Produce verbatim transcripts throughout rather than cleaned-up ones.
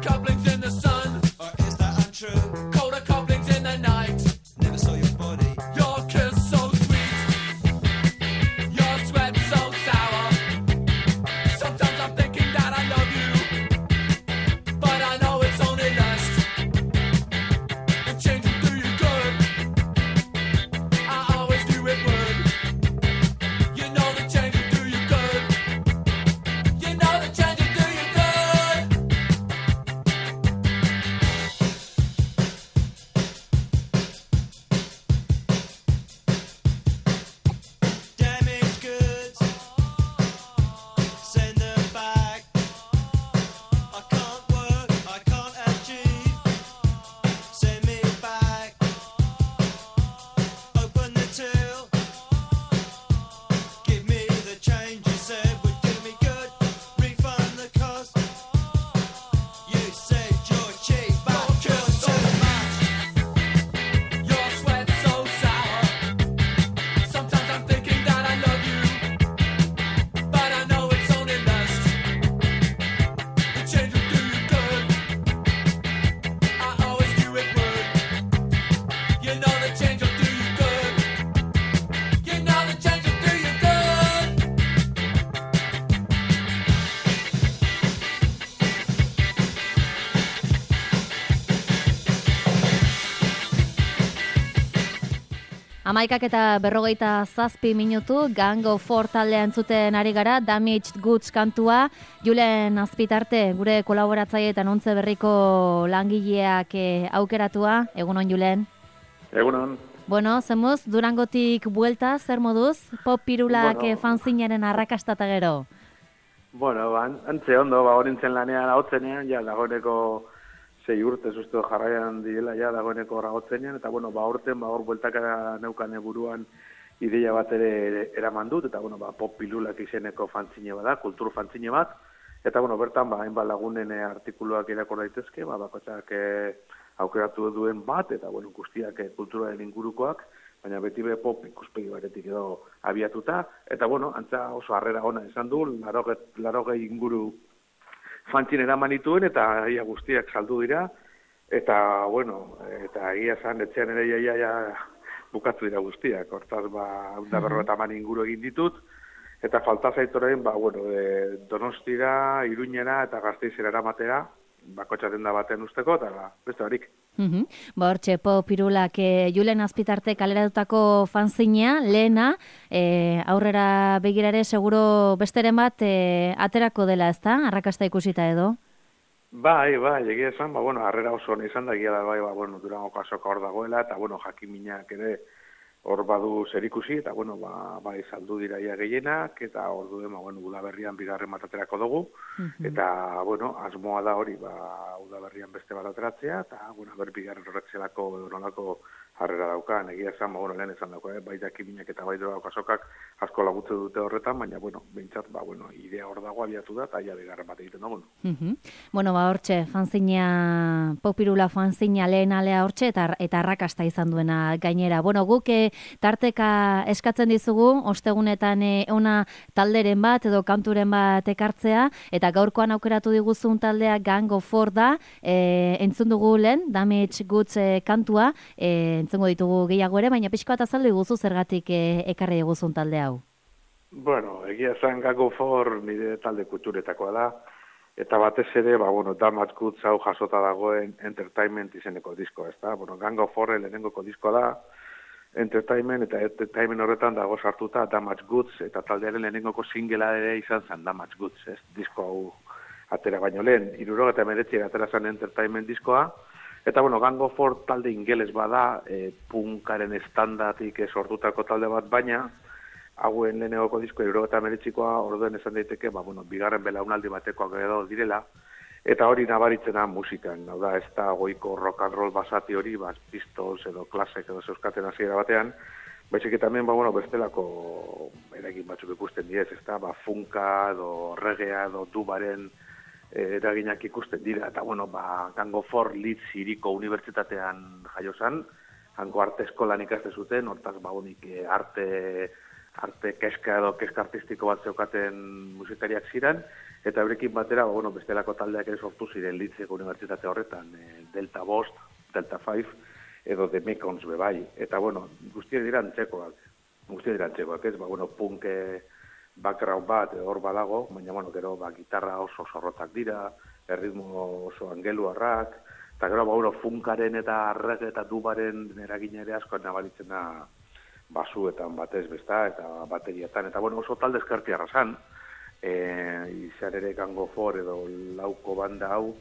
couplings in the sun. Or is that untrue? Colder couplings in the night. Never saw your body. Your kiss so sweet. Your sweat so sour. Sometimes I'm thinking that I love you, but I know it's only lust. It changes do you good. I always knew it would. You know the changes do you good. You know the changes do you good. Damaged goods. Send them back. I can't work, I can't achieve. Send me back. Open the till. Give me the change you said would do me good. Refund the cost. You said you're cheap, but Your you're kiss so too much. Your sweat so sour. Sometimes I'm thinking that I love you, but I know it's only lust. The change will do you good. I always knew it would. You know the change will do you good. You know the change will do you good. Amaikak eta berrogeita zazpi minutu, Gang of Four taldea entzuten ari gara, Damaged Goods kantua, Julen Azpitarte, gure kolaboratzaile eta Nontze Berriko langileak eh, aukeratua, egunon Julen. Egunon. Bueno, zemuz, Durangotik buelta, zer moduz, pop pirulak Bueno. bueno. fanzinaren arrakastata gero. Bueno, ba, an- antze ondo, ba, horintzen lanean ahotzenean, ja, dagoeneko sei urte uste jarraian direla, ja, dagoeneko ahotzenean, eta, bueno, ba, aurten, ba, hor bueltaka neukane buruan ideia bat ere eraman dut, eta, bueno, ba, pop pilulak izeneko fanzine bat da, kultur fanzine bat, eta, bueno, bertan, ba, hainbat lagunen eh, artikuluak irakor daitezke, ba, bakotxak eh, aukeratu duen bat, eta, bueno, guztiak eh, kulturaren ingurukoak, baina beti be pop ikuspegi batetik edo abiatuta, eta, bueno, antza oso harrera ona izan du, larogei inguru fantzin eraman dituen, eta ia guztiak saldu dira, eta, bueno, eta egia esan, etxean ere iaia ja, bukatu dira guztiak, hortaz, ba, unda berrota man inguru egin ditut, eta falta zaitoren, ba, bueno, e, Donostira, Iruñera eta Gasteizera eramatera, bakotxaten da baten usteko, eta ba, beste barik. Mhm. Ba, hortxe, pop pirulak eh, Julen Azpitarte kaleratutako fanzinea, lehena, eh, aurrera begirare seguro besteren bat eh, aterako dela, ezta? Arrakasta ikusita edo? Bai, bai, egia esan, ba, bueno, harrera oso ona izan da, egia da, bai, ba, bueno, Durangoko azoka hor dagoela, eta, bueno, jakiminak ere hor badu zerikusi, eta, bueno, ba, bai, saldu dira ia gehienak, eta hor duen, ba, bueno, udaberrian bigarren bat aterako dugu, eta, bueno, asmoa da hori, ba, udaberrian beste bat ateratzea, eta, bueno, ber bigarren horrek zelako, edo nolako harrera daukan, egia esan, ba, bueno, lehen esan dauka, eh? Bai jakiminak eta bai Durangoko azokak asko lagutzen dute horretan, baina, bueno, behintzat, ba, bueno, idea hor dago abiatu da, eta ia bigarren bat egiten dugu. Mhm. Bueno, ba, hortxe, fanzina, popirula fanzina lehen alea hortxe, eta, eta arrakasta izan duena gainera. Bueno, guk eh, tarteka eskatzen dizugu, ostegunetan eh, ona talderen bat edo kanturen bat ekartzea, eta gaurkoan aukeratu diguzun taldea Gang of Four da, eh, entzun dugu lehen, Damaged Goods eh, kantua, eh, entzungo ditugu gehiago ere, baina pixko bat azaldu diguzu zergatik eh, ekarri diguzun talde hau. Bueno, egia esan Gang of Four nire talde kulturetakoa da, eta batez ere, ba, bueno, Damaged Goods hau jasota dagoen Entertainment izeneko diskoa, ezta? Bueno, Gang of Four lehenengoko diskoa da, Entertainment, eta Entertainment horretan dago sartuta Damaged Goods, eta taldearen lehenengoko singela ere izan zen Damaged Goods, ez? Disko hau atera baino lehen, hirurogeita hemeretzi atera zen Entertainment diskoa, eta, bueno, Gang of Four talde ingeles bada, e, punkaren estandatik sortutako talde bat, baina hauen lehenengoko disko hirurogeita hemeretzikoa orduen esan daiteke, ba, bueno, bigarren belaunaldi batekoak edo direla, eta hori nabaritzen da musikan, hau da, ez da goiko rock and roll basati hori, ba, Pistols edo Klasek edo zeuskaten hasiera batean, baizik eta hemen, ba, bueno, bestelako eragin batzuk ikusten diez, ez da, ba, funka edo reggaea edo dubaren eraginak ikusten dira, eta, bueno, ba, Gang of Four Leeds hiriko unibertsitatean jaio zan, hango arte eskolan ikaste zuten, hortaz, ba, honik arte, arte keska edo keska artistiko bat zeukaten musikariak ziren, eta eurekin batera, ba, bueno, bestelako taldeak ere sortu ziren Leedseko unibertsitate horretan, e, Delta Bost, Delta Five, edo The Mekons bebai. Eta, bueno, guztia dira antzekoak, guztia dira antzekoak, ez, ba, bueno, punk background bat hor badago, baina, bueno, gero, ba, gitarra oso zorrotak dira, erritmo oso angeluarrak, eta gero, ba, bueno, funkaren eta arrek eta dubaren eragina ere asko nabaritzen da basuetan batez besta, eta baterietan, eta, bueno, oso talde eskertiarra zan, e, izan ere Gang of Four edo lauko banda hau,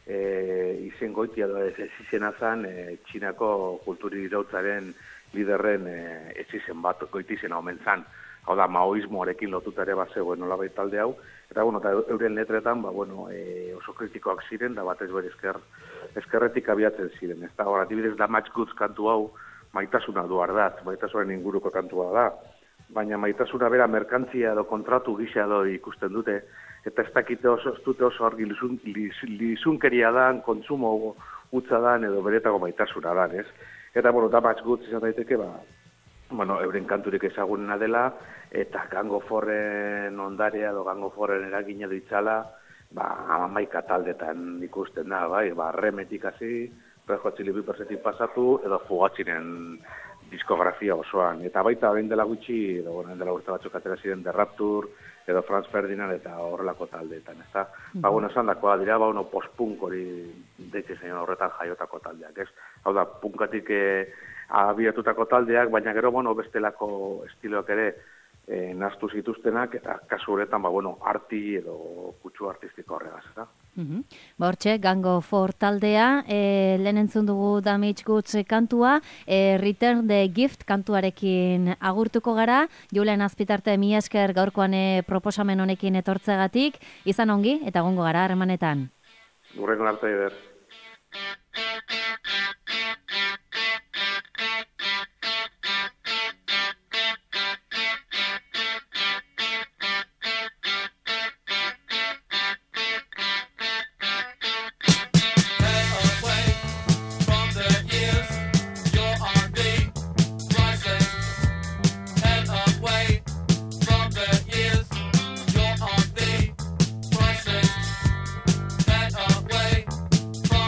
e, izen goitia edo ez izena zan, e, Txinako kulturi irautzaren liderren e, ez izen bat goitizena omen zan. Hau da, maoismoarekin lotuta ere bat zegoen nolabait talde hau, eta, bueno, eta euren letretan, ba, bueno, e, oso kritikoak ziren, da batez bere esker, eskerretik abiatzen ziren. Ez da, hor, adibidez, da Much Goods kantu hau, maitasuna du ardatz, maitasunaren inguruko kantua da, baina maitasuna bera merkantzia edo kontratu gisa edo ikusten dute, eta ez dakite oso, ez dute oso argi lizun, liz, lizunkeria dan, kontsumo utza dan, edo beretako maitasuna dan, ez? Eta, bueno, da Much Goods izan daiteke, ba, bueno, euren kanturik ezagunena dela, eta Gang of Fourren ondarea edo Gang of Fourren eragina ditzala, ba, amaika taldetan ikusten da, bai, ba, Remetik hasi, Red Hot Chili Peppersetik pasatu, edo Fugatzinen diskografia osoan. Eta baita, orain dela gutxi, edo, bueno, dela urte batzuk atera ziren The Rapture, edo Franz Ferdinand eta horrelako taldeetan, ezta? Mm-hmm. Ba, bueno, esan dakoa, dira, ba, bueno, post-punk hori deitze zein horretan jaiotako taldeak, ez? Hau da, punkatik eh, abiatutako taldeak, baina gero, bueno, bestelako estiloak ere eh, naztu zituztenak, eta kasu horretan, ba, bueno, arti edo kutsu artistiko horregaz, eta? Mm-hmm. Ba, hortxe, Gang of Four taldea, e, lehen entzun dugu Damage Goods kantua, e, Return the Gift kantuarekin agurtuko gara, Julen Azpitarte mi esker gaurkoan e, proposamen honekin etortzegatik, izan ongi, eta gongo gara harremanetan. Gurrengo arte eder. From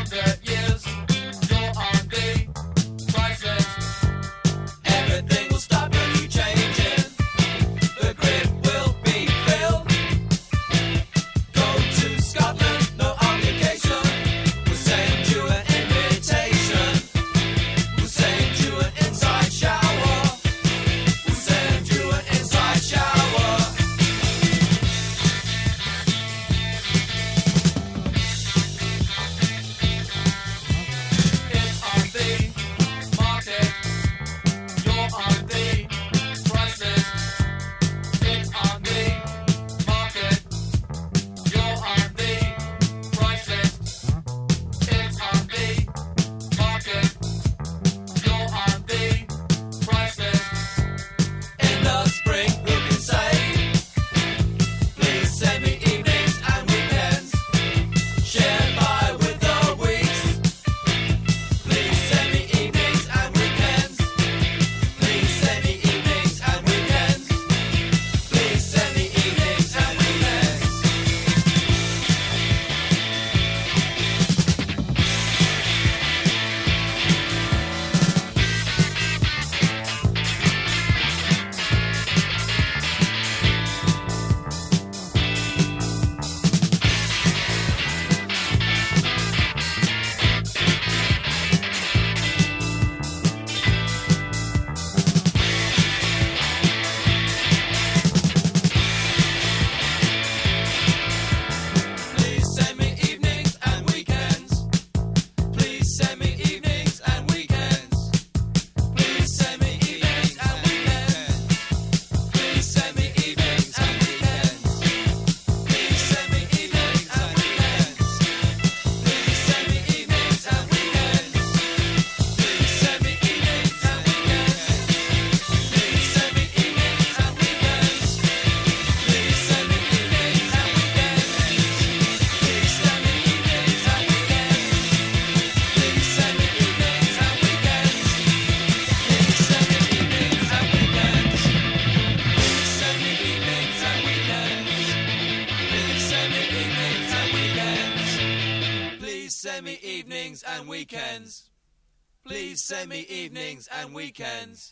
me evenings and weekends. Please send me evenings and weekends.